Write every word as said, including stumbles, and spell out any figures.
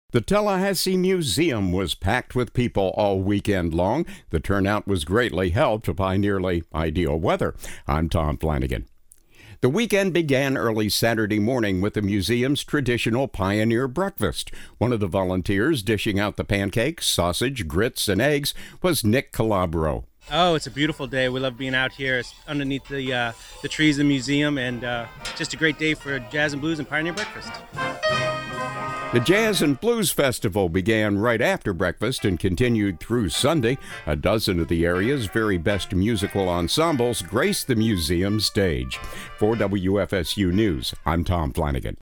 The Tallahassee Museum was packed with people all weekend long. The turnout was greatly helped by nearly ideal weather. I'm Tom Flanagan. The weekend began early Saturday morning with the museum's traditional pioneer breakfast. One of the volunteers dishing out the pancakes, sausage, grits, and eggs was Nick Calabro. Oh, it's a beautiful day. We love being out here underneath the uh, the trees of the museum, and uh, just a great day for jazz and blues and pioneer breakfast. The Jazz and Blues Festival began right after breakfast and continued through Sunday. A dozen of the area's very best musical ensembles graced the museum stage. For W F S U News, I'm Tom Flanagan.